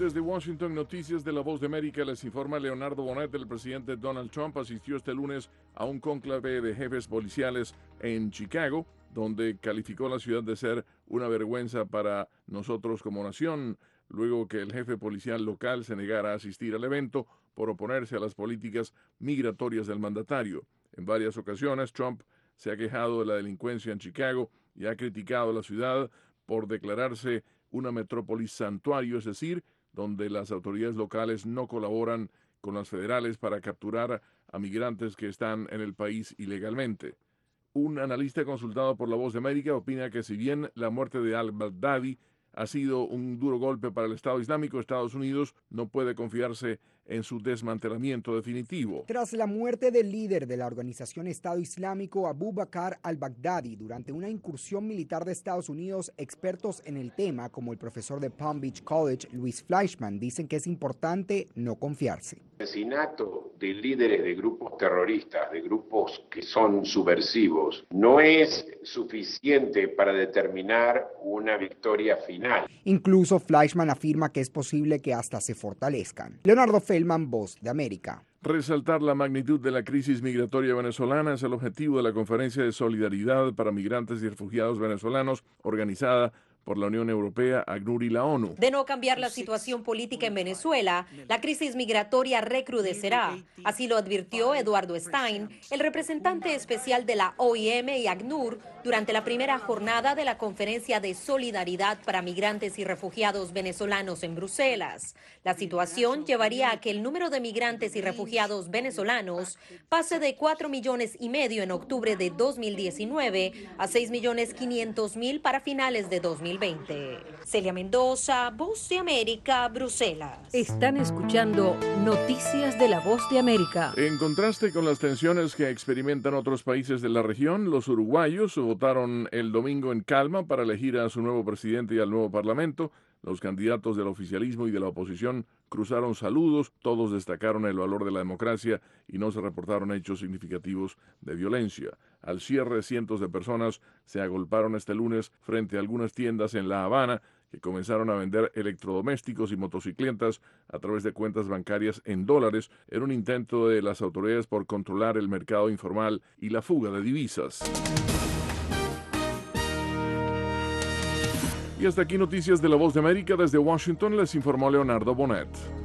Desde Washington, Noticias de la Voz de América, les informa Leonardo Bonet. El presidente Donald Trump asistió este lunes a un cónclave de jefes policiales en Chicago, donde calificó la ciudad de ser una vergüenza para nosotros como nación, luego que el jefe policial local se negara a asistir al evento por oponerse a las políticas migratorias del mandatario. En varias ocasiones, Trump se ha quejado de la delincuencia en Chicago y ha criticado a la ciudad por declararse una metrópolis santuario, es decir, donde las autoridades locales no colaboran con las federales para capturar a migrantes que están en el país ilegalmente. Un analista consultado por La Voz de América opina que si bien la muerte de al-Baghdadi ha sido un duro golpe para el Estado Islámico, Estados Unidos no puede confiarse en su desmantelamiento definitivo. Tras la muerte del líder de la organización Estado Islámico, Abu Bakr al-Baghdadi, durante una incursión militar de Estados Unidos, expertos en el tema, como el profesor de Palm Beach College, Luis Fleischman, dicen que es importante no confiarse. El asesinato de líderes de grupos terroristas, de grupos que son subversivos, no es suficiente para determinar una victoria final. Incluso Fleischman afirma que es posible que hasta se fortalezcan. Leonardo Feldman, Voz de América. Resaltar la magnitud de la crisis migratoria venezolana es el objetivo de la Conferencia de Solidaridad para Migrantes y Refugiados Venezolanos, organizada por la Unión Europea, ACNUR y la ONU. De no cambiar la situación política en Venezuela, la crisis migratoria recrudecerá. Así lo advirtió Eduardo Stein, el representante especial de la OIM y ACNUR, durante la primera jornada de la Conferencia de Solidaridad para Migrantes y Refugiados Venezolanos en Bruselas. La situación llevaría a que el número de migrantes y refugiados venezolanos pase de 4,5 millones en octubre de 2019 a 6,5 millones para finales de 2020. Celia Mendoza, Voz de América, Bruselas. Están escuchando Noticias de la Voz de América. En contraste con las tensiones que experimentan otros países de la región, los uruguayos votaron el domingo en calma para elegir a su nuevo presidente y al nuevo parlamento. Los candidatos del oficialismo y de la oposición cruzaron saludos, todos destacaron el valor de la democracia y no se reportaron hechos significativos de violencia. Al cierre, cientos de personas se agolparon este lunes frente a algunas tiendas en La Habana que comenzaron a vender electrodomésticos y motocicletas a través de cuentas bancarias en dólares en un intento de las autoridades por controlar el mercado informal y la fuga de divisas. Y hasta aquí Noticias de la Voz de América. Desde Washington les informó Leonardo Bonet.